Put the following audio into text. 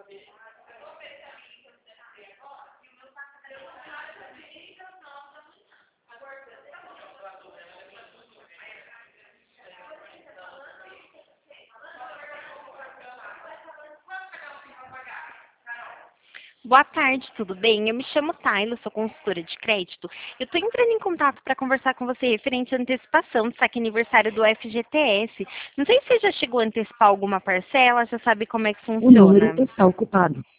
Boa tarde, tudo bem? Eu me chamo Tayla, sou consultora de crédito. Eu estou entrando em contato para conversar com você referente à antecipação do saque aniversário do FGTS. Não sei se você já chegou a antecipar alguma parcela, já sabe como é que O número funciona. está ocupado.